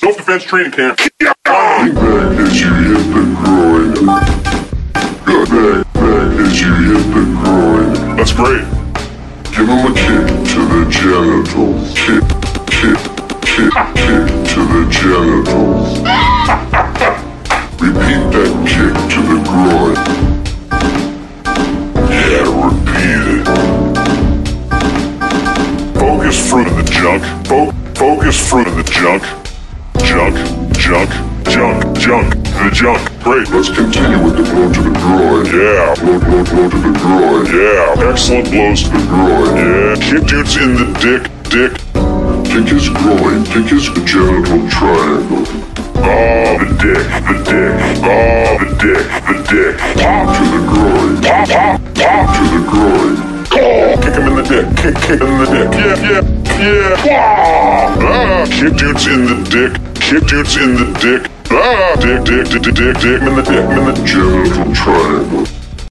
Self-defense training camp. Back as you hit the groin. Good back as you hit the groin. That's great. Give him a kick to the genitals. Kick to the genitals. Repeat that kick to the groin. Yeah, repeat it. Focus fruit of the junk. Focus fruit of the junk. Junk. The junk. Great. Let's continue with the blow to the groin. Yeah. Blow to the groin. Yeah. Excellent blows to the Groin. Yeah. Kick dudes in the dick. Kick his groin. Kick his genital triangle. Oh, the dick. Oh, the dick. Pop to the groin. Pop to the groin. Oh, kick him in the dick. Kick him in the dick. Yeah. Ah, kick dudes in the dick. Kick dudes in the dick. Ah, dick in the dick. Genital triangle.